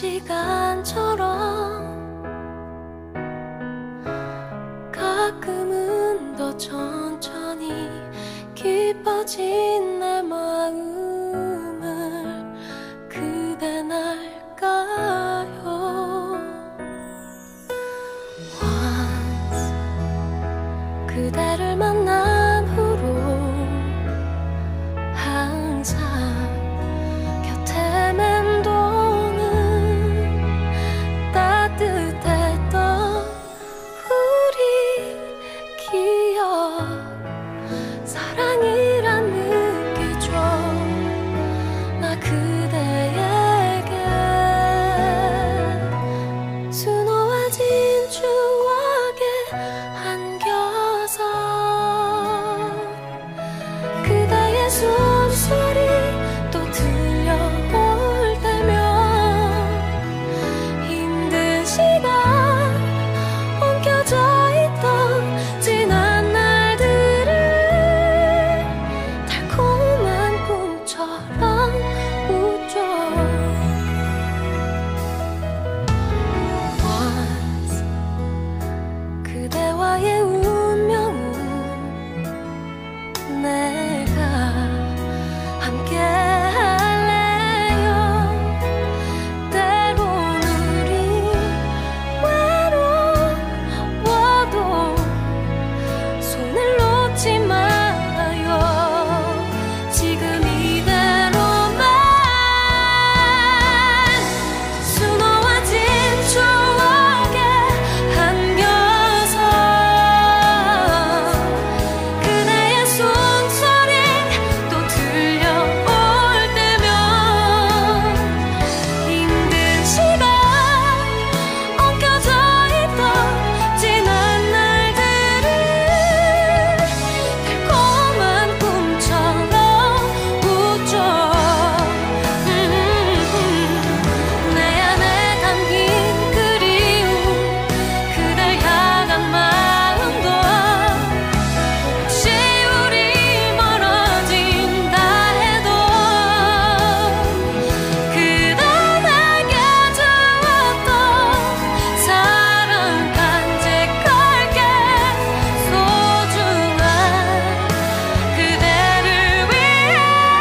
시간처럼 가끔은 더 천천히 깊어진 내 마음을 그댄 알까요? Once 그대를 만난 후로 항상 곁에 맴도는 따뜻했던 우리 기억 사랑이란 느끼죠 나 그대에게 수놓아진 추억에 안겨서 그대의 숨소리 또 들려올 때면 힘든 시간 엉켜져 있던 지난 날들을 달콤한 꿈처럼 웃죠 Once 그대와의 운명은 내가 함께 할래요 때론 우리 외로워도 손을 놓지 말아요 지금 이대로만 수놓아진 추억에 안겨서 그대의 숨소리 또 들려올 때면 힘든 시간 엉켜져 있던 지난 날들을 달콤한 꿈처럼 웃죠 내 안에 담긴 그리움 그댈 향한 마음도 혹시 우리 멀어진다 해도 그대 내게 주었던 사랑 간직할게 소중한 그대를 위해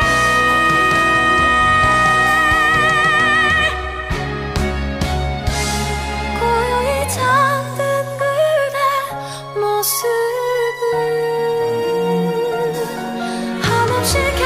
고요히 잠든 그대 모습을 한없이